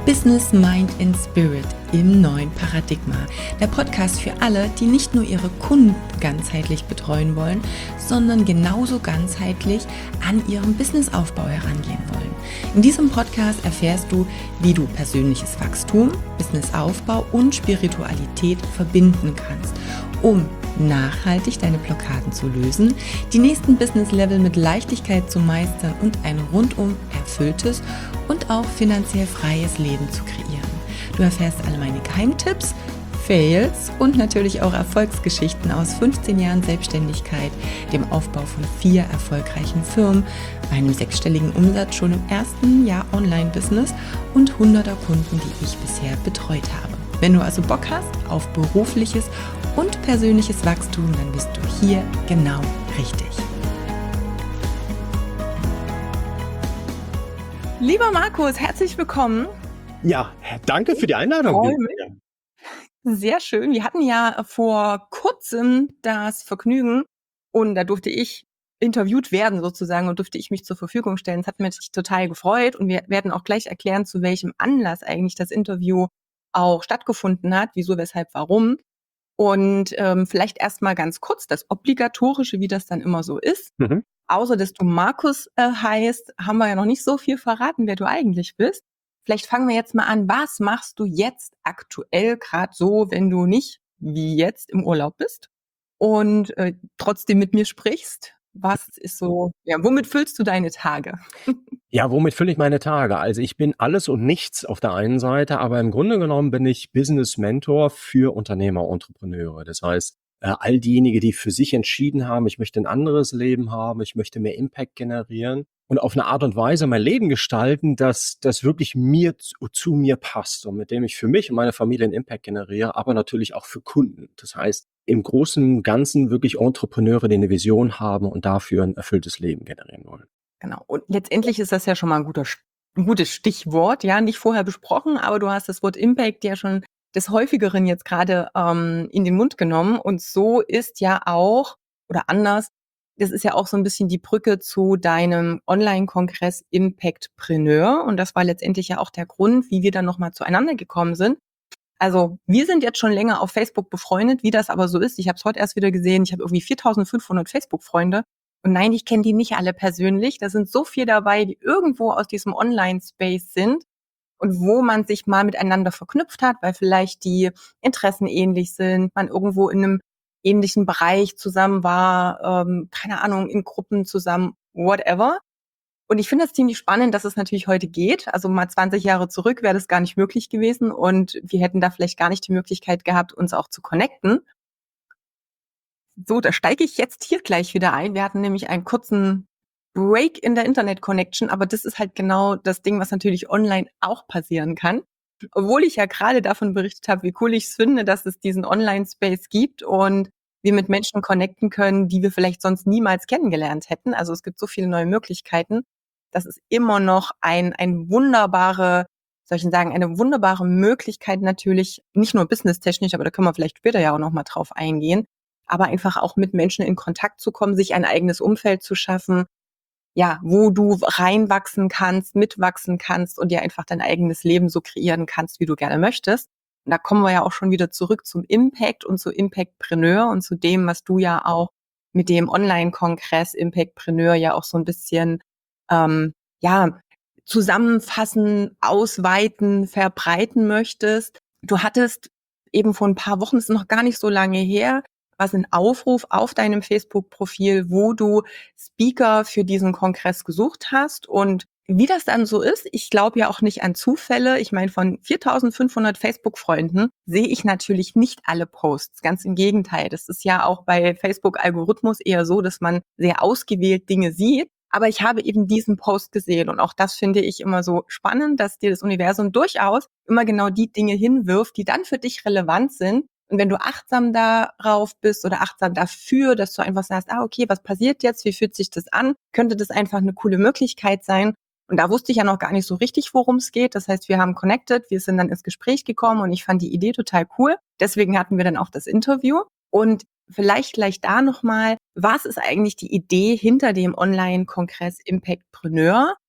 Business, Mind and Spirit im neuen Paradigma. Der Podcast für alle, die nicht nur ihre Kunden ganzheitlich betreuen wollen, sondern genauso ganzheitlich an ihrem Businessaufbau herangehen wollen. In diesem Podcast erfährst du, wie du persönliches Wachstum, Businessaufbau und Spiritualität verbinden kannst, um nachhaltig deine Blockaden zu lösen, die nächsten Business-Level mit Leichtigkeit zu meistern und ein rundum erfülltes und auch finanziell freies Leben zu kreieren. Du erfährst alle meine Geheimtipps, Fails und natürlich auch Erfolgsgeschichten aus 15 Jahren Selbstständigkeit, dem Aufbau von 4 erfolgreichen Firmen, meinem 6-stelligen Umsatz schon im ersten Jahr Online-Business und 100er Kunden, die ich bisher betreut habe. Wenn du also Bock hast auf berufliches und persönliches Wachstum, dann bist du hier genau richtig. Lieber Markus, herzlich willkommen. Ja, danke für die Einladung. Freue mich. Sehr schön. Wir hatten ja vor kurzem das Vergnügen und da durfte ich interviewt werden sozusagen und durfte ich mich zur Verfügung stellen. Es hat mich total gefreut und wir werden auch gleich erklären, zu welchem Anlass eigentlich das Interview auch stattgefunden hat, wieso, weshalb, warum. Und vielleicht erstmal ganz kurz das Obligatorische, wie das dann immer so ist. Außer dass du Markus heißt, haben wir ja noch nicht so viel verraten, wer du eigentlich bist. Vielleicht fangen wir jetzt mal an. Was machst du jetzt aktuell gerade so, wenn du nicht wie jetzt im Urlaub bist und trotzdem mit mir sprichst? Was ist so, ja, womit füllst du deine Tage? Ja, womit fülle ich meine Tage? Also ich bin alles und nichts auf der einen Seite, aber im Grunde genommen bin ich Business Mentor für Unternehmer, Entrepreneure. Das heißt, all diejenigen, die für sich entschieden haben, ich möchte ein anderes Leben haben, ich möchte mehr Impact generieren und auf eine Art und Weise mein Leben gestalten, dass das wirklich zu mir passt und mit dem ich für mich und meine Familie einen Impact generiere, aber natürlich auch für Kunden. Das heißt, im Großen und Ganzen wirklich Entrepreneure, die eine Vision haben und dafür ein erfülltes Leben generieren wollen. Genau. Und letztendlich ist das ja schon mal ein gutes Stichwort, ja, nicht vorher besprochen, aber du hast das Wort Impact ja schon des Häufigeren jetzt gerade in den Mund genommen. Und so ist ja auch, oder anders, das ist ja auch so ein bisschen die Brücke zu deinem Online-Kongress Impactpreneur. Und das war letztendlich ja auch der Grund, wie wir dann nochmal zueinander gekommen sind. Also wir sind jetzt schon länger auf Facebook befreundet, wie das aber so ist. Ich habe es heute erst wieder gesehen, ich habe irgendwie 4.500 Facebook-Freunde. Und nein, ich kenne die nicht alle persönlich. Da sind so viele dabei, die irgendwo aus diesem Online-Space sind und wo man sich mal miteinander verknüpft hat, weil vielleicht die Interessen ähnlich sind, man irgendwo in einem ähnlichen Bereich zusammen war, keine Ahnung, in Gruppen zusammen, whatever. Und ich finde das ziemlich spannend, dass es natürlich heute geht. Also mal 20 Jahre zurück wäre das gar nicht möglich gewesen und wir hätten da vielleicht gar nicht die Möglichkeit gehabt, uns auch zu connecten. So, da steige ich jetzt hier gleich wieder ein. Wir hatten nämlich einen kurzen Break in der Internet-Connection, aber das ist halt genau das Ding, was natürlich online auch passieren kann. Obwohl ich ja gerade davon berichtet habe, wie cool ich es finde, dass es diesen Online-Space gibt und wir mit Menschen connecten können, die wir vielleicht sonst niemals kennengelernt hätten. Also es gibt so viele neue Möglichkeiten. Das ist immer noch eine wunderbare Möglichkeit natürlich, nicht nur businesstechnisch, aber da können wir vielleicht später ja auch noch mal drauf eingehen, aber einfach auch mit Menschen in Kontakt zu kommen, sich ein eigenes Umfeld zu schaffen, ja, wo du reinwachsen kannst, mitwachsen kannst und dir einfach dein eigenes Leben so kreieren kannst, wie du gerne möchtest. Und da kommen wir ja auch schon wieder zurück zum Impact und zu Impactpreneur und zu dem, was du ja auch mit dem Online-Kongress Impactpreneur ja auch so ein bisschen ja, zusammenfassen, ausweiten, verbreiten möchtest. Du hattest eben vor ein paar Wochen, das ist noch gar nicht so lange her, was ein Aufruf auf deinem Facebook-Profil, wo du Speaker für diesen Kongress gesucht hast. Und wie das dann so ist, ich glaube ja auch nicht an Zufälle. Ich meine, von 4.500 Facebook-Freunden sehe ich natürlich nicht alle Posts. Ganz im Gegenteil. Das ist ja auch bei Facebook-Algorithmus eher so, dass man sehr ausgewählt Dinge sieht. Aber ich habe eben diesen Post gesehen und auch das finde ich immer so spannend, dass dir das Universum durchaus immer genau die Dinge hinwirft, die dann für dich relevant sind. Und wenn du achtsam darauf bist oder achtsam dafür, dass du einfach sagst, okay, was passiert jetzt? Wie fühlt sich das an? Könnte das einfach eine coole Möglichkeit sein? Und da wusste ich ja noch gar nicht so richtig, worum es geht. Das heißt, wir haben connected, wir sind dann ins Gespräch gekommen und ich fand die Idee total cool. Deswegen hatten wir dann auch das Interview. Und vielleicht gleich da nochmal, was ist eigentlich die Idee hinter dem Online-Kongress Impactpreneur?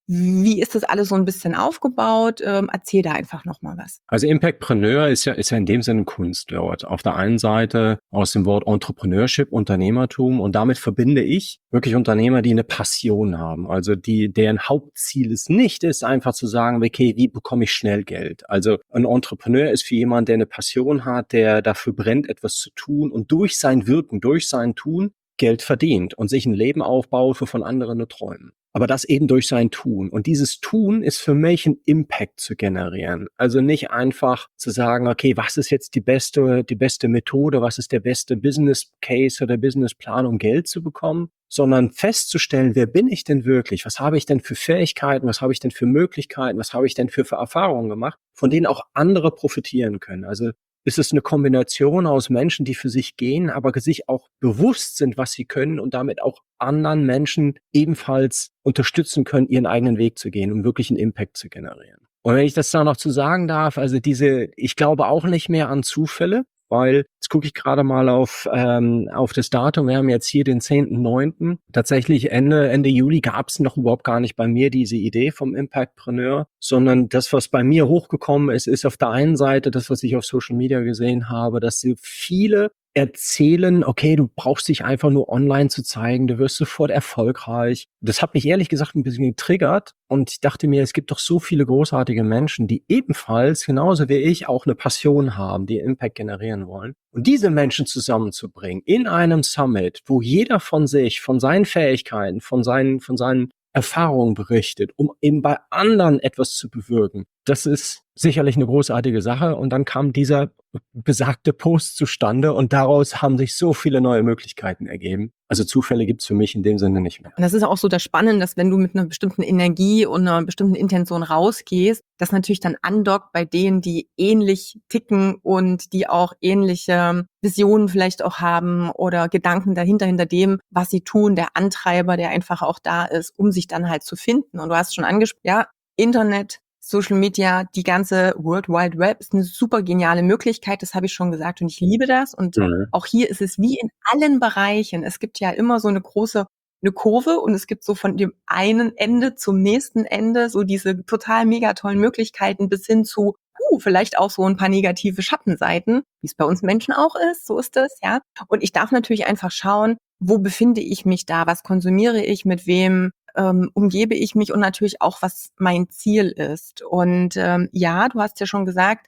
Wie ist das alles so ein bisschen aufgebaut? Erzähl da einfach noch mal was. Also Impactpreneur ist ja in dem Sinne ein Kunstwort. Auf der einen Seite aus dem Wort Entrepreneurship, Unternehmertum, und damit verbinde ich wirklich Unternehmer, die eine Passion haben. Also deren Hauptziel es nicht ist, einfach zu sagen, okay, wie bekomme ich schnell Geld? Also ein Entrepreneur ist für jemanden, der eine Passion hat, der dafür brennt, etwas zu tun und durch sein Wirken, durch sein Tun Geld verdient und sich ein Leben aufbaut, wovon andere nur träumen. Aber das eben durch sein Tun. Und dieses Tun ist für mich ein Impact zu generieren. Also nicht einfach zu sagen, okay, was ist jetzt die beste Methode, was ist der beste Business Case oder Businessplan, um Geld zu bekommen, sondern festzustellen, wer bin ich denn wirklich? Was habe ich denn für Fähigkeiten? Was habe ich denn für Möglichkeiten? Was habe ich denn für Erfahrungen gemacht, von denen auch andere profitieren können? Also ist es eine Kombination aus Menschen, die für sich gehen, aber sich auch bewusst sind, was sie können und damit auch anderen Menschen ebenfalls unterstützen können, ihren eigenen Weg zu gehen, um wirklich einen Impact zu generieren. Und wenn ich das da noch zu sagen darf, also ich glaube auch nicht mehr an Zufälle, weil jetzt gucke ich gerade mal auf das Datum. Wir haben jetzt hier den 10.9. Tatsächlich Ende Juli gab es noch überhaupt gar nicht bei mir diese Idee vom Impactpreneur, sondern das, was bei mir hochgekommen ist, ist auf der einen Seite das, was ich auf Social Media gesehen habe, dass so viele erzählen, okay, du brauchst dich einfach nur online zu zeigen, du wirst sofort erfolgreich. Das hat mich ehrlich gesagt ein bisschen getriggert und ich dachte mir, es gibt doch so viele großartige Menschen, die ebenfalls, genauso wie ich, auch eine Passion haben, die Impact generieren wollen. Und diese Menschen zusammenzubringen in einem Summit, wo jeder von sich, von seinen Fähigkeiten, von seinen Erfahrungen berichtet, um eben bei anderen etwas zu bewirken. Das ist sicherlich eine großartige Sache. Und dann kam dieser besagte Post zustande und daraus haben sich so viele neue Möglichkeiten ergeben. Also Zufälle gibt's für mich in dem Sinne nicht mehr. Und das ist auch so das Spannende, dass wenn du mit einer bestimmten Energie und einer bestimmten Intention rausgehst, das natürlich dann andockt bei denen, die ähnlich ticken und die auch ähnliche Visionen vielleicht auch haben oder Gedanken dahinter, hinter dem, was sie tun, der Antreiber, der einfach auch da ist, um sich dann halt zu finden. Und du hast schon angesprochen, ja, Internet, Social Media, die ganze World Wide Web ist eine super geniale Möglichkeit, das habe ich schon gesagt und ich liebe das. Und auch hier ist es wie in allen Bereichen. Es gibt ja immer so eine Kurve und es gibt so von dem einen Ende zum nächsten Ende so diese total mega tollen Möglichkeiten bis hin zu vielleicht auch so ein paar negative Schattenseiten, wie es bei uns Menschen auch ist, so ist es, ja. Und ich darf natürlich einfach schauen, wo befinde ich mich da, was konsumiere ich, mit wem umgebe ich mich und natürlich auch, was mein Ziel ist. Und ja, du hast ja schon gesagt,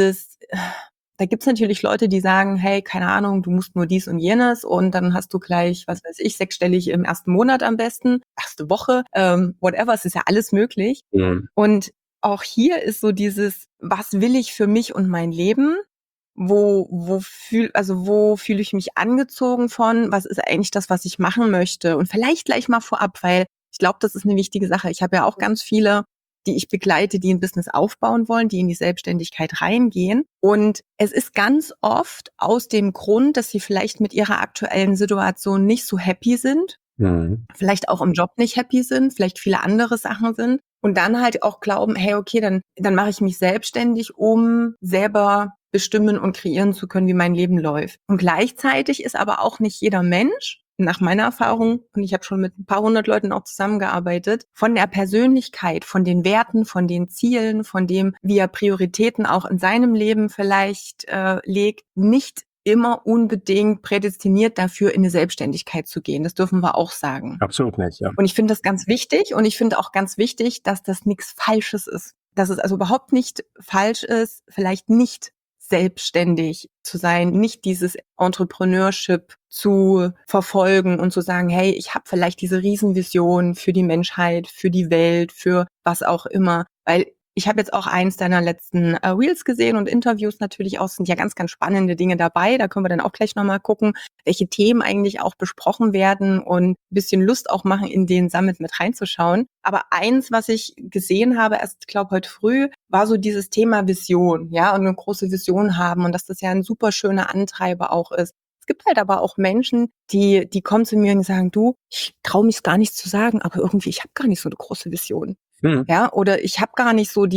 da gibt's natürlich Leute, die sagen, hey, keine Ahnung, du musst nur dies und jenes und dann hast du gleich, was weiß ich, sechsstellig im ersten Monat am besten, erste Woche, whatever, es ist ja alles möglich. Mhm. Und auch hier ist so dieses, was will ich für mich und mein Leben? Wo fühle ich mich angezogen von? Was ist eigentlich das, was ich machen möchte? Und vielleicht gleich mal vorab, weil ich glaube, das ist eine wichtige Sache. Ich habe ja auch ganz viele, die ich begleite, die ein Business aufbauen wollen, die in die Selbstständigkeit reingehen. Und es ist ganz oft aus dem Grund, dass sie vielleicht mit ihrer aktuellen Situation nicht so happy sind, vielleicht auch im Job nicht happy sind, vielleicht viele andere Sachen sind und dann halt auch glauben, hey, okay, dann mache ich mich selbstständig, um selber bestimmen und kreieren zu können, wie mein Leben läuft. Und gleichzeitig ist aber auch nicht jeder Mensch, nach meiner Erfahrung, und ich habe schon mit ein paar hundert Leuten auch zusammengearbeitet, von der Persönlichkeit, von den Werten, von den Zielen, von dem, wie er Prioritäten auch in seinem Leben vielleicht legt, nicht immer unbedingt prädestiniert dafür, in eine Selbstständigkeit zu gehen. Das dürfen wir auch sagen. Absolut nicht, ja. Und ich finde das ganz wichtig und ich finde auch ganz wichtig, dass das nichts Falsches ist. Dass es also überhaupt nicht falsch ist, vielleicht nicht selbstständig zu sein, nicht dieses Entrepreneurship zu verfolgen und zu sagen, hey, ich habe vielleicht diese Riesenvision für die Menschheit, für die Welt, für was auch immer. Weil ich habe jetzt auch eins deiner letzten Reels gesehen und Interviews natürlich auch, sind ja ganz, ganz spannende Dinge dabei. Da können wir dann auch gleich nochmal gucken, welche Themen eigentlich auch besprochen werden und ein bisschen Lust auch machen, in den Summit mit reinzuschauen. Aber eins, was ich gesehen habe, erst, ich glaube, heute früh, war so dieses Thema Vision, ja, und eine große Vision haben und dass das ja ein super schöner Antreiber auch ist. Es gibt halt aber auch Menschen, die kommen zu mir und sagen, du, ich traue mich gar nicht zu sagen, aber irgendwie, ich habe gar nicht so eine große Vision. Mhm. Ja, oder ich habe gar nicht so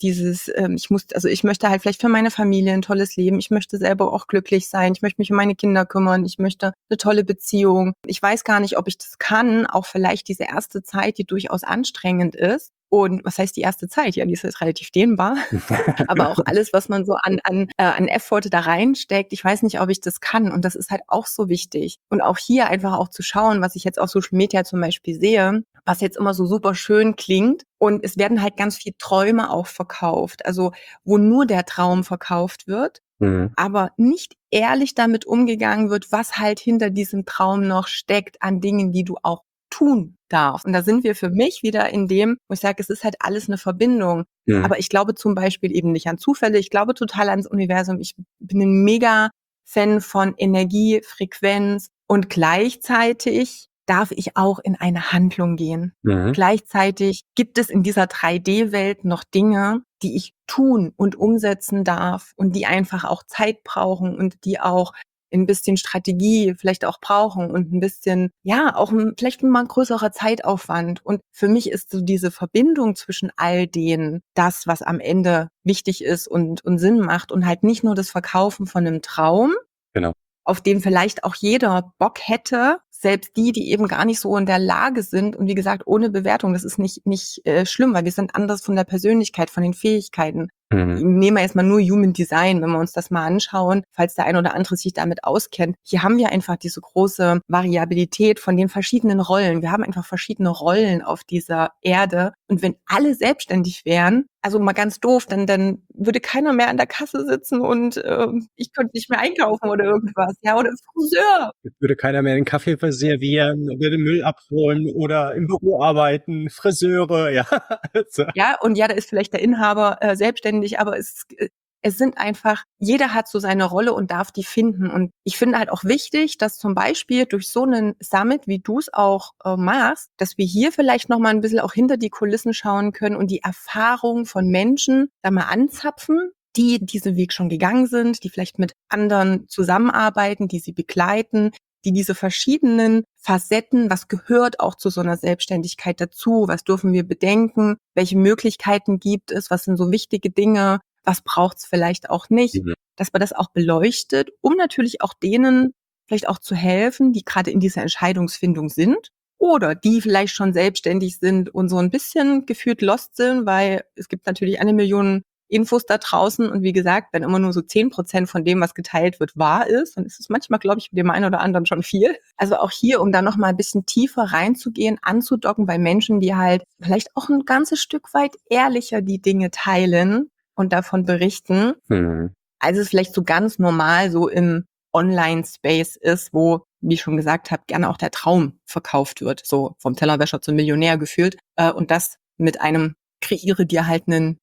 ich möchte halt vielleicht für meine Familie ein tolles Leben. Ich möchte selber auch glücklich sein. Ich möchte mich um meine Kinder kümmern. Ich möchte eine tolle Beziehung. Ich weiß gar nicht, ob ich das kann. Auch vielleicht diese erste Zeit, die durchaus anstrengend ist. Und was heißt die erste Zeit? Ja, die ist jetzt relativ dehnbar. Aber auch alles, was man so an Effort da reinsteckt, ich weiß nicht, ob ich das kann. Und das ist halt auch so wichtig. Und auch hier einfach auch zu schauen, was ich jetzt auf Social Media zum Beispiel sehe, was jetzt immer so super schön klingt. Und es werden halt ganz viel Träume auch verkauft. Also, wo nur der Traum verkauft wird, Mhm. aber nicht ehrlich damit umgegangen wird, was halt hinter diesem Traum noch steckt an Dingen, die du auch tun darfst. Und da sind wir für mich wieder in dem, wo ich sage, es ist halt alles eine Verbindung. Mhm. Aber ich glaube zum Beispiel eben nicht an Zufälle. Ich glaube total ans Universum. Ich bin ein mega Fan von Energie, Frequenz und gleichzeitig darf ich auch in eine Handlung gehen. Mhm. Gleichzeitig gibt es in dieser 3D-Welt noch Dinge, die ich tun und umsetzen darf und die einfach auch Zeit brauchen und die auch ein bisschen Strategie vielleicht auch brauchen und ein bisschen, ja, auch vielleicht mal ein größerer Zeitaufwand. Und für mich ist so diese Verbindung zwischen all denen das, was am Ende wichtig ist und Sinn macht und halt nicht nur das Verkaufen von einem Traum, Genau. auf den vielleicht auch jeder Bock hätte, selbst die eben gar nicht so in der Lage sind. Und wie gesagt, ohne Bewertung, das ist nicht schlimm, weil wir sind anders von der Persönlichkeit, von den Fähigkeiten. Mhm. Nehmen wir erstmal nur Human Design, wenn wir uns das mal anschauen, falls der ein oder andere sich damit auskennt. Hier haben wir einfach diese große Variabilität von den verschiedenen Rollen. Wir haben einfach verschiedene Rollen auf dieser Erde. Und wenn alle selbstständig wären, also mal ganz doof, dann würde keiner mehr an der Kasse sitzen und ich könnte nicht mehr einkaufen oder irgendwas. Ja, oder Friseur. Jetzt würde keiner mehr den Kaffee servieren, würde Müll abholen oder im Büro arbeiten, Friseure, ja. Also, Ja, und ja, da ist vielleicht der Inhaber selbstständig, aber es sind einfach, jeder hat so seine Rolle und darf die finden. Und ich finde halt auch wichtig, dass zum Beispiel durch so einen Summit, wie du es auch machst, dass wir hier vielleicht nochmal ein bisschen auch hinter die Kulissen schauen können und die Erfahrung von Menschen da mal anzapfen, die diesen Weg schon gegangen sind, die vielleicht mit anderen zusammenarbeiten, die sie begleiten, die diese verschiedenen Facetten, was gehört auch zu so einer Selbstständigkeit dazu, was dürfen wir bedenken, welche Möglichkeiten gibt es, was sind so wichtige Dinge, was braucht es vielleicht auch nicht, mhm. dass man das auch beleuchtet, um natürlich auch denen vielleicht auch zu helfen, die gerade in dieser Entscheidungsfindung sind oder die vielleicht schon selbstständig sind und so ein bisschen gefühlt lost sind, weil es gibt natürlich 1 Million Infos da draußen und wie gesagt, wenn immer nur so 10% von dem, was geteilt wird, wahr ist, dann ist es manchmal, glaube ich, mit dem einen oder anderen schon viel. Also auch hier, um da noch mal ein bisschen tiefer reinzugehen, anzudocken bei Menschen, die halt vielleicht auch ein ganzes Stück weit ehrlicher die Dinge teilen und davon berichten, Mhm. als es vielleicht so ganz normal so im Online-Space ist, wo, wie ich schon gesagt habe, gerne auch der Traum verkauft wird, so vom Tellerwäscher zum Millionär gefühlt. Und das mit einem kreiere dir halt einen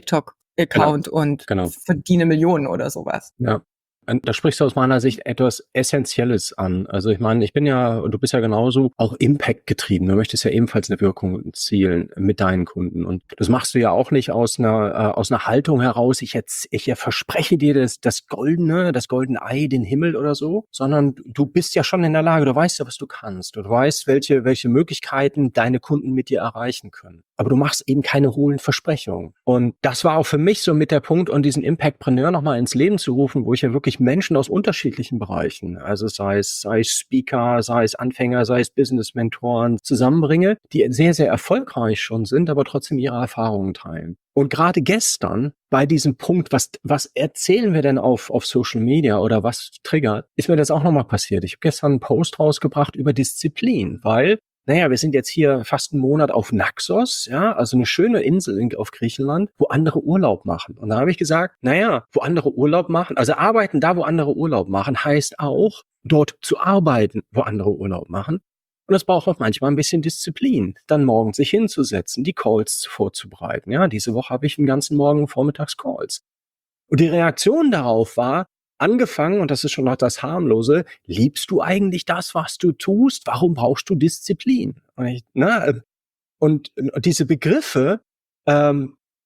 Genau, TikTok-Account und genau. verdiene Millionen oder sowas. Ja. Und da sprichst du aus meiner Sicht etwas Essentielles an. Also ich meine, ich bin ja, und du bist ja genauso, auch Impact getrieben. Du möchtest ja ebenfalls eine Wirkung erzielen mit deinen Kunden. Und das machst du ja auch nicht aus einer Haltung heraus, ich verspreche dir das goldene Ei, den Himmel oder so, sondern du bist ja schon in der Lage, du weißt ja, was du kannst. Du weißt, welche Möglichkeiten deine Kunden mit dir erreichen können. Aber du machst eben keine hohlen Versprechungen. Und das war auch für mich so mit der Punkt, und diesen Impactpreneur nochmal ins Leben zu rufen, wo ich ja wirklich Menschen aus unterschiedlichen Bereichen, also sei es Speaker, sei es Anfänger, sei es Business-Mentoren zusammenbringe, die sehr, sehr erfolgreich schon sind, aber trotzdem ihre Erfahrungen teilen. Und gerade gestern bei diesem Punkt, was erzählen wir denn auf Social Media oder was triggert, ist mir das auch nochmal passiert. Ich habe gestern einen Post rausgebracht über Disziplin, weil wir sind jetzt hier fast einen Monat auf Naxos, ja, also eine schöne Insel auf Griechenland, wo andere Urlaub machen. Und da habe ich gesagt, wo andere Urlaub machen, also arbeiten da, wo andere Urlaub machen, heißt auch, dort zu arbeiten, wo andere Urlaub machen. Und es braucht auch manchmal ein bisschen Disziplin, dann morgens sich hinzusetzen, die Calls vorzubereiten. Ja, diese Woche habe ich den ganzen Morgen vormittags Calls. Und die Reaktion darauf war, angefangen, und das ist schon noch das Harmlose, liebst du eigentlich das, was du tust? Warum brauchst du Disziplin? Und diese Begriffe, ähm,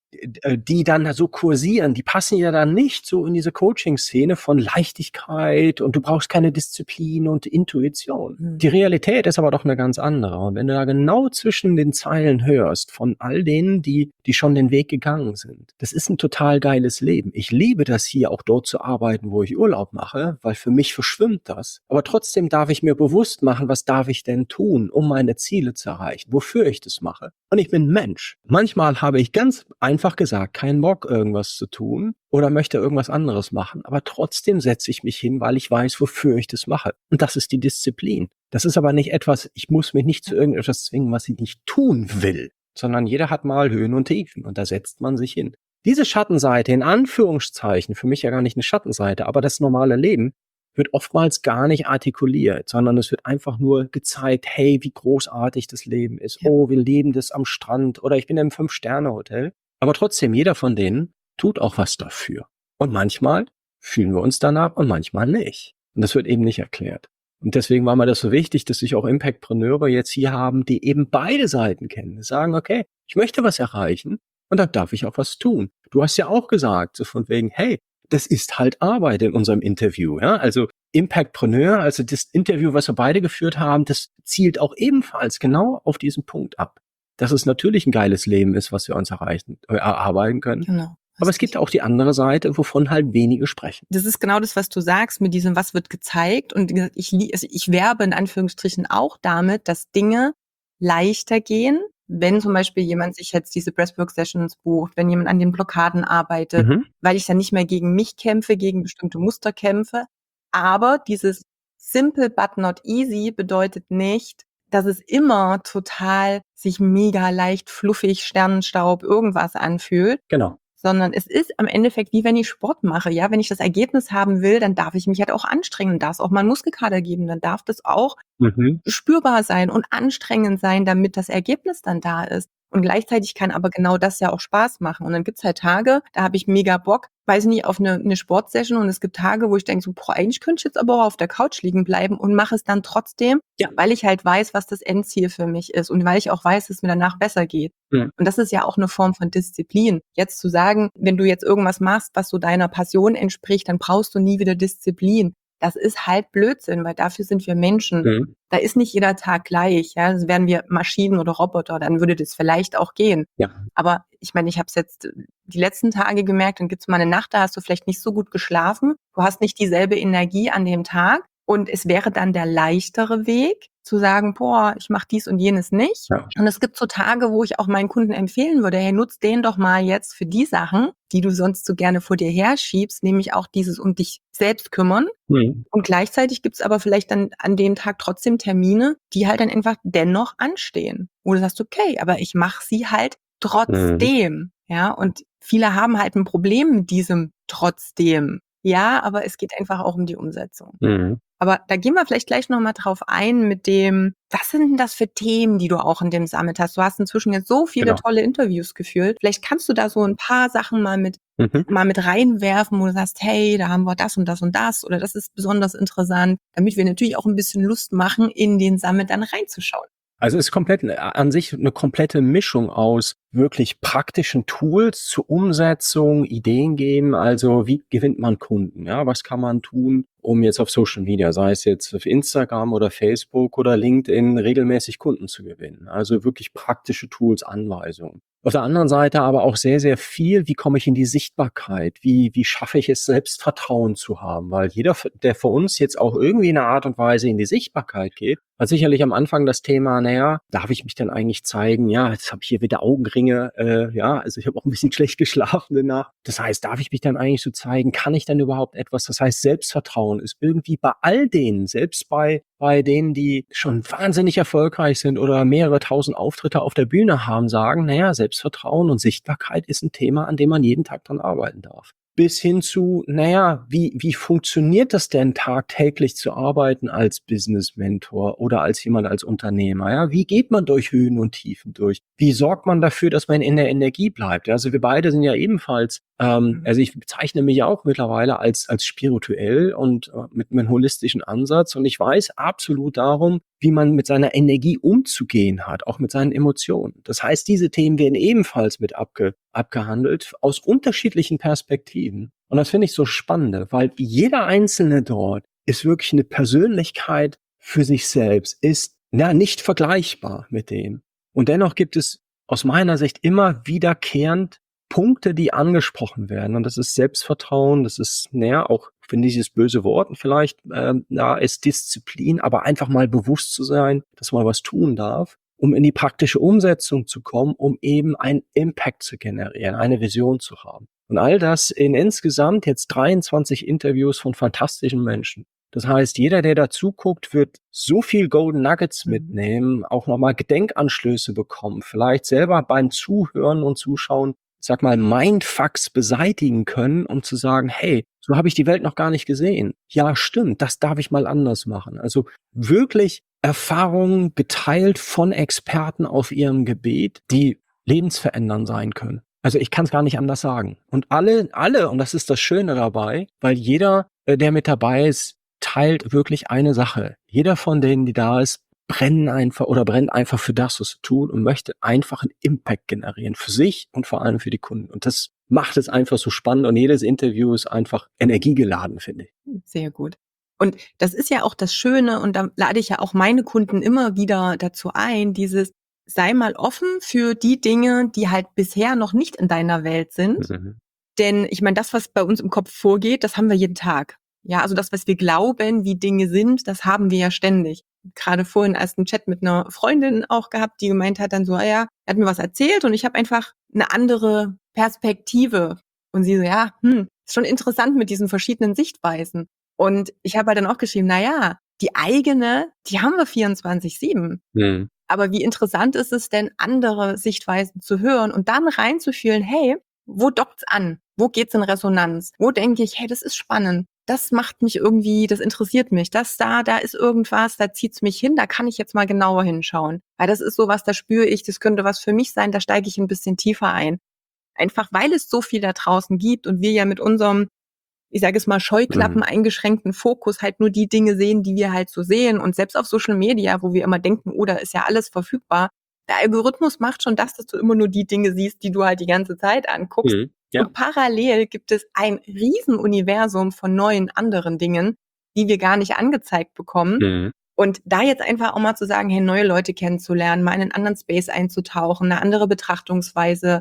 die dann so kursieren, die passen ja dann nicht so in diese Coaching-Szene von Leichtigkeit und du brauchst keine Disziplin und Intuition. Die Realität ist aber doch eine ganz andere. Und wenn du da genau zwischen den Zeilen hörst von all denen, die schon den Weg gegangen sind, das ist ein total geiles Leben. Ich liebe das hier auch dort zu arbeiten, wo ich Urlaub mache, weil für mich verschwimmt das. Aber trotzdem darf ich mir bewusst machen, was darf ich denn tun, um meine Ziele zu erreichen, wofür ich das mache. Und ich bin Mensch. Manchmal habe ich ganz einfach gesagt keinen Bock, irgendwas zu tun oder möchte irgendwas anderes machen. Aber trotzdem setze ich mich hin, weil ich weiß, wofür ich das mache. Und das ist die Disziplin. Das ist aber nicht etwas, ich muss mich nicht zu irgendetwas zwingen, was ich nicht tun will, sondern jeder hat mal Höhen und Tiefen und da setzt man sich hin. Diese Schattenseite, in Anführungszeichen, für mich ja gar nicht eine Schattenseite, aber das normale Leben, wird oftmals gar nicht artikuliert, sondern es wird einfach nur gezeigt, hey, wie großartig das Leben ist. Ja. Oh, wir leben das am Strand oder ich bin im 5-Sterne-Hotel. Aber trotzdem, jeder von denen tut auch was dafür. Und manchmal fühlen wir uns danach und manchmal nicht. Und das wird eben nicht erklärt. Und deswegen war mir das so wichtig, dass sich auch Impactpreneure jetzt hier haben, die eben beide Seiten kennen. Die sagen, okay, ich möchte was erreichen und dann darf ich auch was tun. Du hast ja auch gesagt, so von wegen, hey, das ist halt Arbeit in unserem Interview. Ja? Also Impactpreneur, also das Interview, was wir beide geführt haben, das zielt auch ebenfalls genau auf diesen Punkt ab. Dass es natürlich ein geiles Leben ist, was wir uns erarbeiten können. Genau. Aber es gibt auch die andere Seite, wovon halt wenige sprechen. Das ist genau das, was du sagst mit diesem, was wird gezeigt. Und ich werbe in Anführungsstrichen auch damit, dass Dinge leichter gehen, wenn zum Beispiel jemand sich jetzt diese Breathwork-Sessions bucht, wenn jemand an den Blockaden arbeitet, weil ich dann nicht mehr gegen mich kämpfe, gegen bestimmte Muster kämpfe. Aber dieses simple but not easy bedeutet nicht, dass es immer total sich mega leicht, fluffig, Sternenstaub, irgendwas anfühlt. Genau. Sondern es ist am Endeffekt wie wenn ich Sport mache. Ja, wenn ich das Ergebnis haben will, dann darf ich mich halt auch anstrengen. Dann darf es auch mal einen Muskelkater geben. Dann darf das auch spürbar sein und anstrengend sein, damit das Ergebnis dann da ist. Und gleichzeitig kann aber genau das ja auch Spaß machen. Und dann gibt's halt Tage, da habe ich mega Bock, weiß nicht, auf eine Sportsession. Und es gibt Tage, wo ich denke so, boah, eigentlich könnte ich jetzt aber auch auf der Couch liegen bleiben und mache es dann trotzdem, weil ich halt weiß, was das Endziel für mich ist und weil ich auch weiß, dass es mir danach besser geht. Und das ist ja auch eine Form von Disziplin. Jetzt zu sagen, wenn du jetzt irgendwas machst, was so deiner Passion entspricht, dann brauchst du nie wieder Disziplin. Das ist halt Blödsinn, weil dafür sind wir Menschen. Da ist nicht jeder Tag gleich. Ja, also wären wir Maschinen oder Roboter, dann würde das vielleicht auch gehen. Ja. Aber ich meine, ich habe es jetzt die letzten Tage gemerkt, dann gibt's mal eine Nacht, da hast du vielleicht nicht so gut geschlafen. Du hast nicht dieselbe Energie an dem Tag. Und es wäre dann der leichtere Weg, zu sagen, boah, ich mache dies und jenes nicht. Ja. Und es gibt so Tage, wo ich auch meinen Kunden empfehlen würde, hey, nutz den doch mal jetzt für die Sachen, die du sonst so gerne vor dir herschiebst, nämlich auch dieses um dich selbst kümmern. Und gleichzeitig gibt's aber vielleicht dann an dem Tag trotzdem Termine, die halt dann einfach dennoch anstehen. Wo du sagst, okay, aber ich mache sie halt trotzdem. Ja, und viele haben halt ein Problem mit diesem trotzdem. Ja, aber es geht einfach auch um die Umsetzung. Aber da gehen wir vielleicht gleich nochmal drauf ein mit dem, was sind denn das für Themen, die du auch in dem Summit hast? Du hast inzwischen jetzt so viele tolle Interviews geführt. Vielleicht kannst du da so ein paar Sachen mal mit reinwerfen, wo du sagst, hey, da haben wir das und das und das oder das ist besonders interessant, damit wir natürlich auch ein bisschen Lust machen, in den Summit dann reinzuschauen. Also es ist komplett an sich eine komplette Mischung aus wirklich praktischen Tools zur Umsetzung, Ideen geben, also wie gewinnt man Kunden, ja, was kann man tun, um jetzt auf Social Media, sei es jetzt auf Instagram oder Facebook oder LinkedIn, regelmäßig Kunden zu gewinnen. Also wirklich praktische Tools, Anweisungen. Auf der anderen Seite aber auch sehr, sehr viel, wie komme ich in die Sichtbarkeit? Wie schaffe ich es, Selbstvertrauen zu haben? Weil jeder, der für uns jetzt auch irgendwie in einer Art und Weise in die Sichtbarkeit geht, hat sicherlich am Anfang das Thema, naja, darf ich mich denn eigentlich zeigen? Ja, jetzt habe ich hier wieder Augenringe, also ich habe auch ein bisschen schlecht geschlafen danach. Das heißt, darf ich mich dann eigentlich so zeigen? Kann ich denn überhaupt etwas? Das heißt, Selbstvertrauen ist irgendwie bei all denen, selbst bei denen, die schon wahnsinnig erfolgreich sind oder mehrere tausend Auftritte auf der Bühne haben, sagen, naja, Selbstvertrauen und Sichtbarkeit ist ein Thema, an dem man jeden Tag dran arbeiten darf. Bis hin zu, naja, wie funktioniert das denn tagtäglich zu arbeiten als Business Mentor oder als jemand als Unternehmer? Ja, wie geht man durch Höhen und Tiefen durch? Wie sorgt man dafür, dass man in der Energie bleibt? Ja, also wir beide sind ja ebenfalls Mhm. Also ich bezeichne mich auch mittlerweile als spirituell und mit einem holistischen Ansatz. Und ich weiß absolut darum, wie man mit seiner Energie umzugehen hat, auch mit seinen Emotionen. Das heißt, diese Themen werden ebenfalls mit abgehandelt aus unterschiedlichen Perspektiven. Und das finde ich so spannend, weil jeder Einzelne dort ist wirklich eine Persönlichkeit für sich selbst, ist nicht vergleichbar mit dem. Und dennoch gibt es aus meiner Sicht immer wiederkehrend Punkte, die angesprochen werden. Und das ist Selbstvertrauen, das ist, auch, finde ich, dieses böse Wort vielleicht, da ist Disziplin, aber einfach mal bewusst zu sein, dass man was tun darf, um in die praktische Umsetzung zu kommen, um eben einen Impact zu generieren, eine Vision zu haben. Und all das in insgesamt jetzt 23 Interviews von fantastischen Menschen. Das heißt, jeder, der da zuguckt, wird so viel Golden Nuggets Mhm. mitnehmen, auch nochmal Gedenkanstöße bekommen, vielleicht selber beim Zuhören und Zuschauen, sag mal, Mindfucks beseitigen können, um zu sagen, hey, so habe ich die Welt noch gar nicht gesehen. Ja, stimmt, das darf ich mal anders machen. Also wirklich Erfahrungen geteilt von Experten auf ihrem Gebiet, die lebensverändernd sein können. Also ich kann es gar nicht anders sagen. Und alle, und das ist das Schöne dabei, weil jeder, der mit dabei ist, teilt wirklich eine Sache. Jeder von denen, die da ist, brennt einfach für das, was sie tun und möchte einfach einen Impact generieren für sich und vor allem für die Kunden. Und das macht es einfach so spannend und jedes Interview ist einfach energiegeladen, finde ich. Sehr gut. Und das ist ja auch das Schöne und da lade ich ja auch meine Kunden immer wieder dazu ein, dieses sei mal offen für die Dinge, die halt bisher noch nicht in deiner Welt sind. Mhm. Denn ich meine, das, was bei uns im Kopf vorgeht, das haben wir jeden Tag. Ja, also das, was wir glauben, wie Dinge sind, das haben wir ja ständig. Gerade vorhin erst einen Chat mit einer Freundin auch gehabt, die gemeint hat dann so, ja, er hat mir was erzählt und ich habe einfach eine andere Perspektive. Und sie so, ja, ist schon interessant mit diesen verschiedenen Sichtweisen. Und ich habe halt dann auch geschrieben, na ja, die eigene, die haben wir 24/7. Mhm. Aber wie interessant ist es denn, andere Sichtweisen zu hören und dann reinzufühlen, hey, wo dockt's an? Wo geht's in Resonanz? Wo denke ich, hey, das ist spannend. Das macht mich irgendwie, das interessiert mich. Da ist irgendwas, da zieht's mich hin, da kann ich jetzt mal genauer hinschauen. Weil das ist sowas, da spüre ich, das könnte was für mich sein, da steige ich ein bisschen tiefer ein. Einfach weil es so viel da draußen gibt und wir ja mit unserem, ich sage es mal, Scheuklappen Mhm. eingeschränkten Fokus halt nur die Dinge sehen, die wir halt so sehen. Und selbst auf Social Media, wo wir immer denken, oh, da ist ja alles verfügbar, der Algorithmus macht schon das, dass du immer nur die Dinge siehst, die du halt die ganze Zeit anguckst. Mhm. Ja. Und parallel gibt es ein Riesenuniversum von neuen anderen Dingen, die wir gar nicht angezeigt bekommen. Mhm. Und da jetzt einfach auch mal zu sagen, hey, neue Leute kennenzulernen, mal in einen anderen Space einzutauchen, eine andere Betrachtungsweise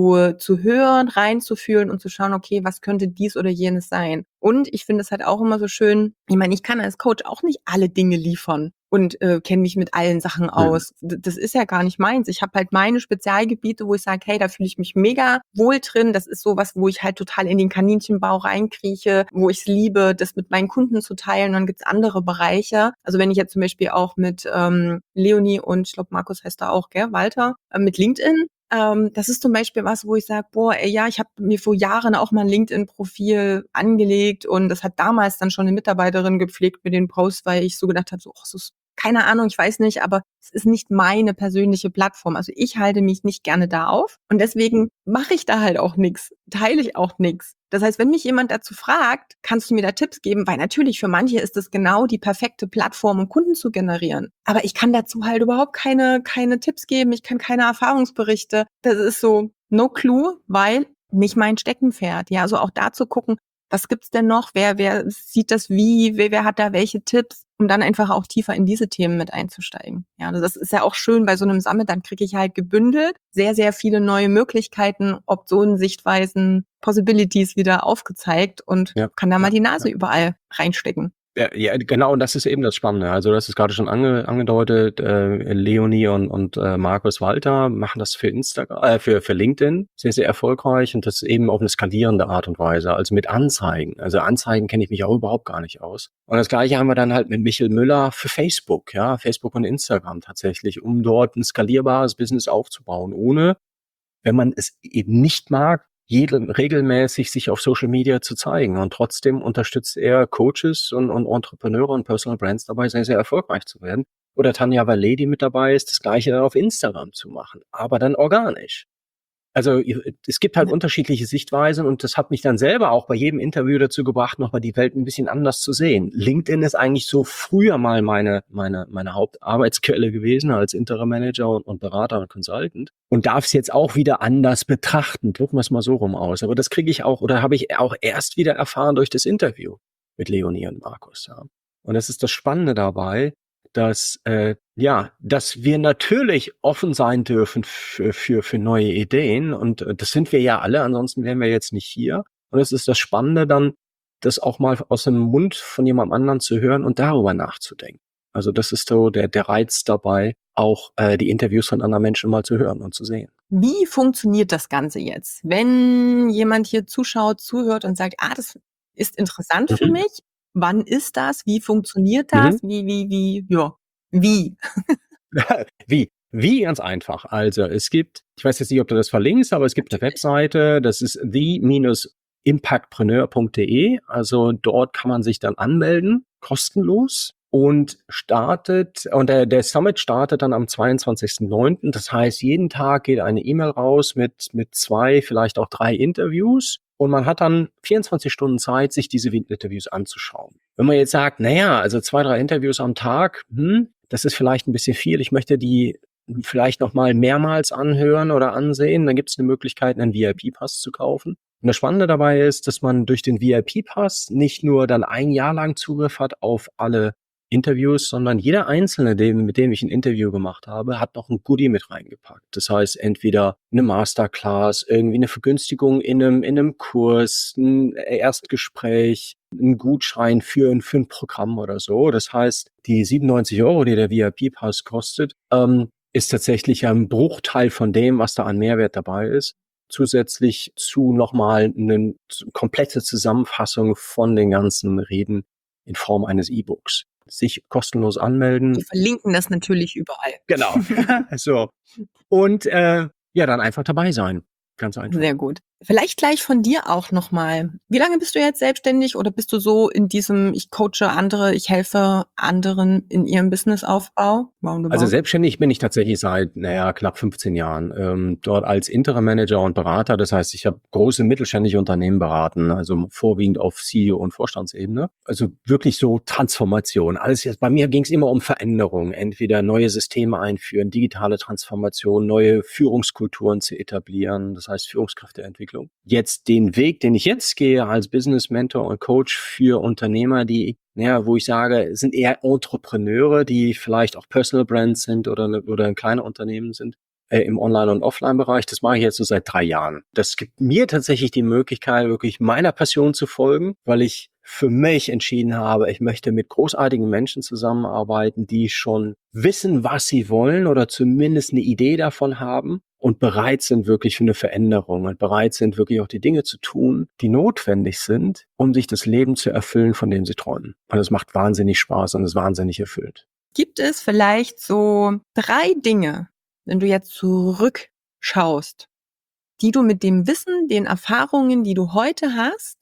zu hören, reinzufühlen und zu schauen, okay, was könnte dies oder jenes sein? Und ich finde es halt auch immer so schön, ich meine, ich kann als Coach auch nicht alle Dinge liefern und kenne mich mit allen Sachen Mhm. aus. Das ist ja gar nicht meins. Ich habe halt meine Spezialgebiete, wo ich sage, hey, da fühle ich mich mega wohl drin. Das ist sowas, wo ich halt total in den Kaninchenbau reinkrieche, wo ich es liebe, das mit meinen Kunden zu teilen. Und dann gibt's andere Bereiche. Also wenn ich jetzt zum Beispiel auch mit Leonie und ich glaube, Markus heißt da auch, gell, Walter, mit LinkedIn, das ist zum Beispiel was, wo ich sage, boah, ey, ja, ich habe mir vor Jahren auch mal ein LinkedIn-Profil angelegt und das hat damals dann schon eine Mitarbeiterin gepflegt mit den Posts, weil ich so gedacht habe, so, oh, es ist keine Ahnung, ich weiß nicht, aber es ist nicht meine persönliche Plattform. Also ich halte mich nicht gerne da auf und deswegen mache ich da halt auch nichts, teile ich auch nichts. Das heißt, wenn mich jemand dazu fragt, kannst du mir da Tipps geben? Weil natürlich für manche ist es genau die perfekte Plattform, um Kunden zu generieren. Aber ich kann dazu halt überhaupt keine Tipps geben. Ich kann keine Erfahrungsberichte. Das ist so no clue, weil nicht mein Steckenpferd. Ja, also auch da zu gucken, was gibt's denn noch? Wer sieht das wie? Wer hat da welche Tipps? Um dann einfach auch tiefer in diese Themen mit einzusteigen. Ja, also das ist ja auch schön bei so einem Summit, dann kriege ich halt gebündelt sehr, sehr viele neue Möglichkeiten, Optionen, Sichtweisen, Possibilities wieder aufgezeigt und Ja. kann da mal Ja. die Nase Ja. überall reinstecken. Ja, genau, und das ist eben das Spannende. Also das ist gerade schon angedeutet, Leonie und Markus Walter machen das für Instagram, für LinkedIn sehr, sehr erfolgreich und das eben auf eine skalierende Art und Weise, also mit Anzeigen. Also Anzeigen kenne ich mich auch überhaupt gar nicht aus. Und das Gleiche haben wir dann halt mit Michael Müller für Facebook, ja, Facebook und Instagram tatsächlich, um dort ein skalierbares Business aufzubauen, ohne, wenn man es eben nicht mag, regelmäßig sich auf Social Media zu zeigen. Und trotzdem unterstützt er Coaches und Entrepreneure und Personal Brands dabei, sehr, sehr erfolgreich zu werden. Oder Tanja Vallée, die mit dabei ist, das Gleiche dann auf Instagram zu machen, aber dann organisch. Also es gibt halt unterschiedliche Sichtweisen und das hat mich dann selber auch bei jedem Interview dazu gebracht, nochmal die Welt ein bisschen anders zu sehen. LinkedIn ist eigentlich so früher mal meine Hauptarbeitsquelle gewesen als Interim Manager und Berater und Consultant und darf es jetzt auch wieder anders betrachten. Drücken wir es mal so rum aus. Aber das kriege ich auch oder habe ich auch erst wieder erfahren durch das Interview mit Leonie und Markus. Ja. Und das ist das Spannende dabei, dass dass wir natürlich offen sein dürfen für neue Ideen und das sind wir ja alle, ansonsten wären wir jetzt nicht hier. Und es ist das Spannende dann, das auch mal aus dem Mund von jemand anderen zu hören und darüber nachzudenken. Also das ist so der Reiz dabei, auch die Interviews von anderen Menschen mal zu hören und zu sehen. Wie funktioniert das Ganze jetzt? Wenn jemand hier zuschaut, zuhört und sagt, das ist interessant für mich, wann ist das? Wie funktioniert das? Wie? Wie? Ganz einfach. Also es gibt, ich weiß jetzt nicht, ob du das verlinkst, aber es gibt eine Webseite, das ist the-impactpreneur.de. Also dort kann man sich dann anmelden, kostenlos. Und der Summit startet dann am 22.09. Das heißt, jeden Tag geht eine E-Mail raus mit 2, vielleicht auch 3 Interviews. Und man hat dann 24 Stunden Zeit, sich diese Interviews anzuschauen. Wenn man jetzt sagt, also 2, 3 Interviews am Tag, das ist vielleicht ein bisschen viel. Ich möchte die vielleicht noch mal mehrmals anhören oder ansehen. Dann gibt es eine Möglichkeit, einen VIP-Pass zu kaufen. Und das Spannende dabei ist, dass man durch den VIP-Pass nicht nur dann ein Jahr lang Zugriff hat auf alle Interviews, sondern jeder Einzelne, mit dem ich ein Interview gemacht habe, hat noch ein Goodie mit reingepackt. Das heißt, entweder eine Masterclass, irgendwie eine Vergünstigung in einem Kurs, ein Erstgespräch, ein Gutschein für ein Programm oder so. Das heißt, die 97 €, die der VIP-Pass kostet, ist tatsächlich ein Bruchteil von dem, was da an Mehrwert dabei ist. Zusätzlich zu nochmal eine komplette Zusammenfassung von den ganzen Reden in Form eines E-Books. Sich kostenlos anmelden. Wir verlinken das natürlich überall. Genau. So. Und dann einfach dabei sein. Ganz einfach. Sehr gut. Vielleicht gleich von dir auch nochmal. Wie lange bist du jetzt selbstständig oder bist du so in diesem, ich coache andere, ich helfe anderen in ihrem Businessaufbau? Also selbstständig bin ich tatsächlich seit, knapp 15 Jahren. Dort als Interim Manager und Berater. Das heißt, ich habe große mittelständische Unternehmen beraten, also vorwiegend auf CEO- und Vorstandsebene. Also wirklich so Transformation. Alles jetzt, bei mir ging es immer um Veränderung. Entweder neue Systeme einführen, digitale Transformation, neue Führungskulturen zu etablieren. Das heißt Führungskräfteentwicklung. Jetzt den Weg, den ich jetzt gehe als Business Mentor und Coach für Unternehmer, die, wo ich sage, sind eher Entrepreneure, die vielleicht auch Personal Brands sind oder kleine Unternehmen sind im Online- und Offline-Bereich. Das mache ich jetzt so seit 3 Jahren. Das gibt mir tatsächlich die Möglichkeit, wirklich meiner Passion zu folgen, weil ich für mich entschieden habe, ich möchte mit großartigen Menschen zusammenarbeiten, die schon wissen, was sie wollen oder zumindest eine Idee davon haben und bereit sind wirklich für eine Veränderung und bereit sind wirklich auch die Dinge zu tun, die notwendig sind, um sich das Leben zu erfüllen, von dem sie träumen. Und es macht wahnsinnig Spaß und ist wahnsinnig erfüllt. Gibt es vielleicht so 3 Dinge, wenn du jetzt zurückschaust, die du mit dem Wissen, den Erfahrungen, die du heute hast,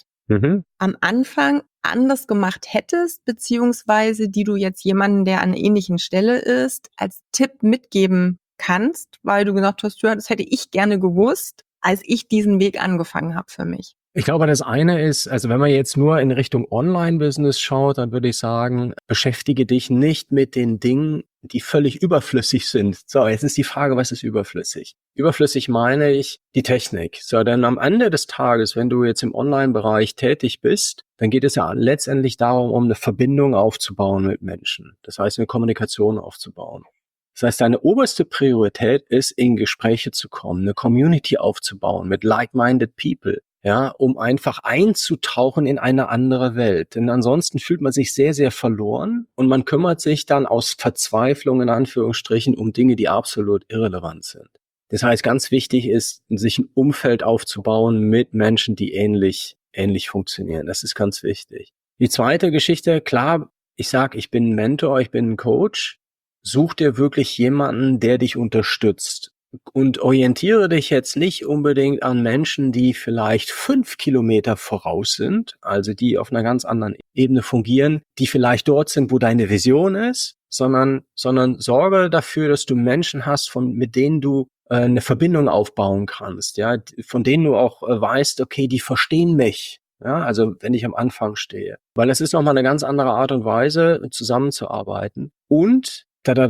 am Anfang anders gemacht hättest, beziehungsweise die du jetzt jemanden, der an einer ähnlichen Stelle ist, als Tipp mitgeben kannst, weil du gesagt hast, ja, das hätte ich gerne gewusst, als ich diesen Weg angefangen habe für mich? Ich glaube, das eine ist, also wenn man jetzt nur in Richtung Online-Business schaut, dann würde ich sagen, beschäftige dich nicht mit den Dingen, die völlig überflüssig sind. So, jetzt ist die Frage, was ist überflüssig? Überflüssig meine ich die Technik. So, denn am Ende des Tages, wenn du jetzt im Online-Bereich tätig bist, dann geht es ja letztendlich darum, um eine Verbindung aufzubauen mit Menschen. Das heißt, eine Kommunikation aufzubauen. Das heißt, deine oberste Priorität ist, in Gespräche zu kommen, eine Community aufzubauen mit like-minded people. Ja, um einfach einzutauchen in eine andere Welt. Denn ansonsten fühlt man sich sehr, sehr verloren und man kümmert sich dann aus Verzweiflung in Anführungsstrichen um Dinge, die absolut irrelevant sind. Das heißt, ganz wichtig ist, sich ein Umfeld aufzubauen mit Menschen, die ähnlich funktionieren. Das ist ganz wichtig. Die zweite Geschichte, klar, ich sag, ich bin ein Mentor, ich bin ein Coach. Such dir wirklich jemanden, der dich unterstützt. Und orientiere dich jetzt nicht unbedingt an Menschen, die vielleicht 5 Kilometer voraus sind, also die auf einer ganz anderen Ebene fungieren, die vielleicht dort sind, wo deine Vision ist, sondern sorge dafür, dass du Menschen hast, mit denen du eine Verbindung aufbauen kannst, ja, von denen du auch weißt, okay, die verstehen mich. Ja, also wenn ich am Anfang stehe. Weil es ist nochmal eine ganz andere Art und Weise, zusammenzuarbeiten. Und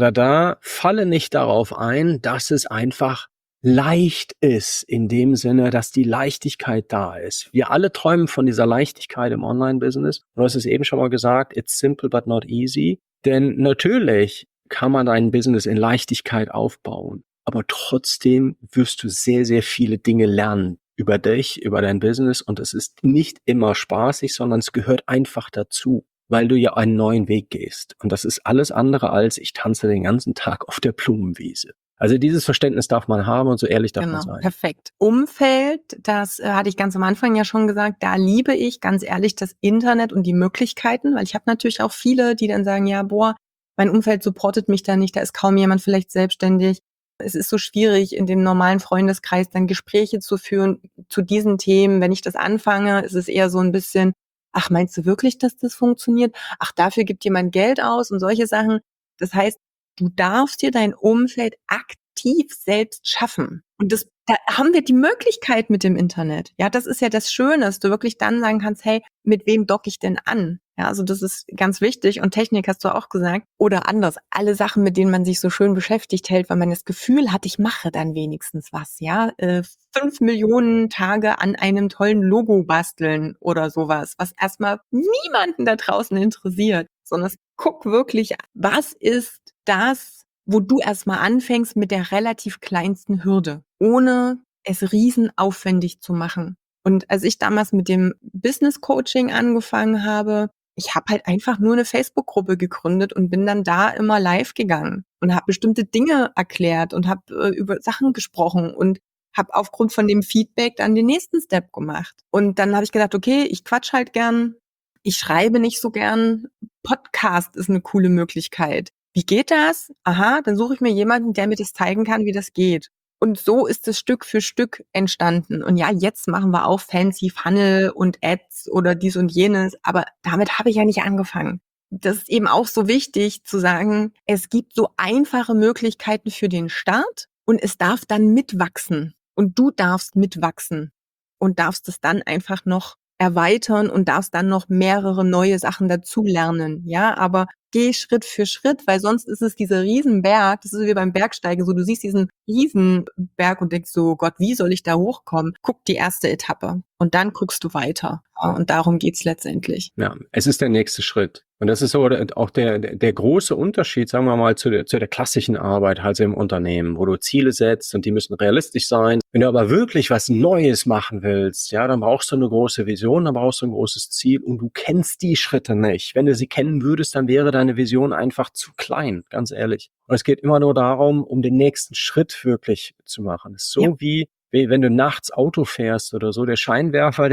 falle nicht darauf ein, dass es einfach leicht ist, in dem Sinne, dass die Leichtigkeit da ist. Wir alle träumen von dieser Leichtigkeit im Online-Business. Du hast es eben schon mal gesagt, it's simple but not easy. Denn natürlich kann man dein Business in Leichtigkeit aufbauen. Aber trotzdem wirst du sehr, sehr viele Dinge lernen über dich, über dein Business. Und es ist nicht immer spaßig, sondern es gehört einfach dazu, weil du ja einen neuen Weg gehst. Und das ist alles andere als, ich tanze den ganzen Tag auf der Blumenwiese. Also dieses Verständnis darf man haben und so ehrlich darf man Genau, sein. perfekt. Umfeld, das hatte ich ganz am Anfang ja schon gesagt, da liebe ich ganz ehrlich das Internet und die Möglichkeiten, weil ich habe natürlich auch viele, die dann sagen, ja, boah, mein Umfeld supportet mich da nicht, da ist kaum jemand vielleicht selbstständig. Es ist so schwierig, in dem normalen Freundeskreis dann Gespräche zu führen zu diesen Themen. Wenn ich das anfange, ist es eher so ein bisschen, ach, meinst du wirklich, dass das funktioniert? Ach, dafür gibt jemand Geld aus und solche Sachen. Das heißt, du darfst dir dein Umfeld aktiv selbst schaffen. Und da haben wir die Möglichkeit mit dem Internet. Ja, das ist ja das Schöne, dass du wirklich dann sagen kannst, hey, mit wem docke ich denn an? Ja, also das ist ganz wichtig. Und Technik hast du auch gesagt. Oder anders, alle Sachen, mit denen man sich so schön beschäftigt hält, weil man das Gefühl hat, ich mache dann wenigstens was. Ja, 5 Millionen Tage an einem tollen Logo basteln oder sowas, was erstmal niemanden da draußen interessiert, sondern guck wirklich, was ist das, wo du erstmal anfängst mit der relativ kleinsten Hürde, ohne es riesenaufwendig zu machen. Und als ich damals mit dem Business Coaching angefangen habe, ich habe halt einfach nur eine Facebook-Gruppe gegründet und bin dann da immer live gegangen und habe bestimmte Dinge erklärt und habe über Sachen gesprochen und habe aufgrund von dem Feedback dann den nächsten Step gemacht. Und dann habe ich gedacht, okay, ich quatsch halt gern, ich schreibe nicht so gern, Podcast ist eine coole Möglichkeit. Wie geht das? Aha, dann suche ich mir jemanden, der mir das zeigen kann, wie das geht. Und so ist es Stück für Stück entstanden. Und ja, jetzt machen wir auch fancy Funnel und Ads oder dies und jenes, aber damit habe ich ja nicht angefangen. Das ist eben auch so wichtig zu sagen, es gibt so einfache Möglichkeiten für den Start und es darf dann mitwachsen. Und du darfst mitwachsen und darfst es dann einfach noch erweitern und darfst dann noch mehrere neue Sachen dazulernen. Ja, aber geh Schritt für Schritt, weil sonst ist es dieser Riesenberg, das ist wie beim Bergsteigen, so du siehst diesen Riesenberg und denkst so, Gott, wie soll ich da hochkommen? Guck die erste Etappe und dann guckst du weiter. Und darum geht's letztendlich. Ja, es ist der nächste Schritt. Und das ist so auch der große Unterschied, sagen wir mal, zu der klassischen Arbeit also im Unternehmen, wo du Ziele setzt und die müssen realistisch sein. Wenn du aber wirklich was Neues machen willst, ja, dann brauchst du eine große Vision, dann brauchst du ein großes Ziel und du kennst die Schritte nicht. Wenn du sie kennen würdest, dann wäre deine Vision einfach zu klein, ganz ehrlich. Und es geht immer nur darum, um den nächsten Schritt wirklich zu machen. Es ist so wie wenn du nachts Auto fährst oder so, der Scheinwerfer,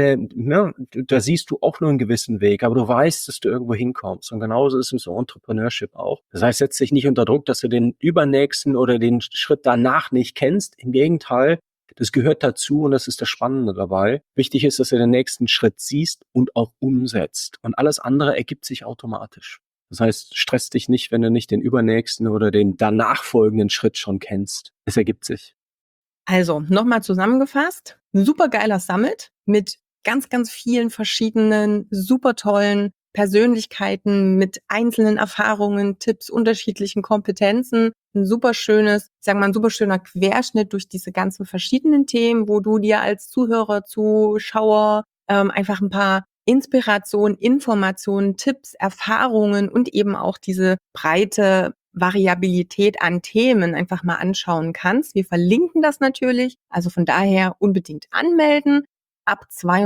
da siehst du auch nur einen gewissen Weg, aber du weißt, dass du irgendwo hinkommst. Und genauso ist es im Entrepreneurship auch. Das heißt, setz dich nicht unter Druck, dass du den übernächsten oder den Schritt danach nicht kennst. Im Gegenteil, das gehört dazu und das ist das Spannende dabei. Wichtig ist, dass du den nächsten Schritt siehst und auch umsetzt. Und alles andere ergibt sich automatisch. Das heißt, stress dich nicht, wenn du nicht den übernächsten oder den danach folgenden Schritt schon kennst. Es ergibt sich. Also, nochmal zusammengefasst, ein supergeiler Summit mit ganz, ganz vielen verschiedenen, super tollen Persönlichkeiten mit einzelnen Erfahrungen, Tipps, unterschiedlichen Kompetenzen. Ein super schönes, ich sag mal, ein super schöner Querschnitt durch diese ganzen verschiedenen Themen, wo du dir als Zuhörer, Zuschauer einfach ein paar Inspirationen, Informationen, Tipps, Erfahrungen und eben auch diese breite Variabilität an Themen einfach mal anschauen kannst. Wir verlinken das natürlich, also von daher unbedingt anmelden. Ab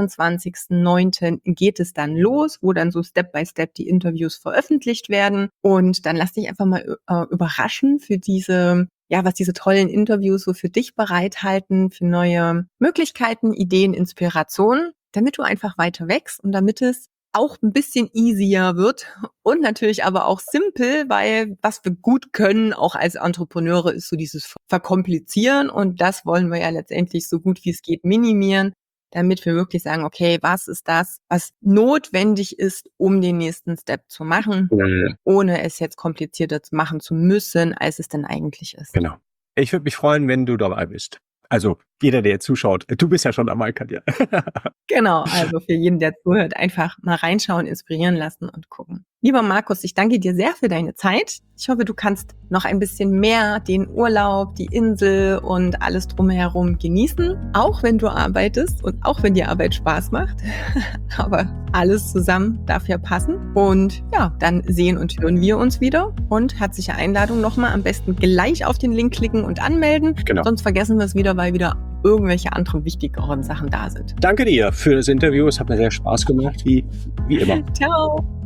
22.09. geht es dann los, wo dann so Step by Step die Interviews veröffentlicht werden. Und dann lass dich einfach mal überraschen für diese, ja, was diese tollen Interviews so für dich bereithalten, für neue Möglichkeiten, Ideen, Inspirationen, damit du einfach weiter wächst und damit es auch ein bisschen easier wird und natürlich aber auch simpel, weil was wir gut können, auch als Entrepreneure, ist so dieses Verkomplizieren und das wollen wir ja letztendlich so gut wie es geht minimieren, damit wir wirklich sagen, okay, was ist das, was notwendig ist, um den nächsten Step zu machen, ohne es jetzt komplizierter machen zu müssen, als es denn eigentlich ist. Genau. Ich würde mich freuen, wenn du dabei bist. Also jeder, der jetzt zuschaut, du bist ja schon dabei, Katja. Genau, also für jeden, der zuhört, einfach mal reinschauen, inspirieren lassen und gucken. Lieber Markus, ich danke dir sehr für deine Zeit. Ich hoffe, du kannst noch ein bisschen mehr den Urlaub, die Insel und alles drumherum genießen, auch wenn du arbeitest und auch wenn die Arbeit Spaß macht. Aber alles zusammen darf ja passen. Und ja, dann sehen und hören wir uns wieder. Und herzliche Einladung nochmal, am besten gleich auf den Link klicken und anmelden. Genau. Sonst vergessen wir es wieder, weil wieder irgendwelche anderen wichtigeren Sachen da sind. Danke dir für das Interview. Es hat mir sehr Spaß gemacht, wie immer. Ciao.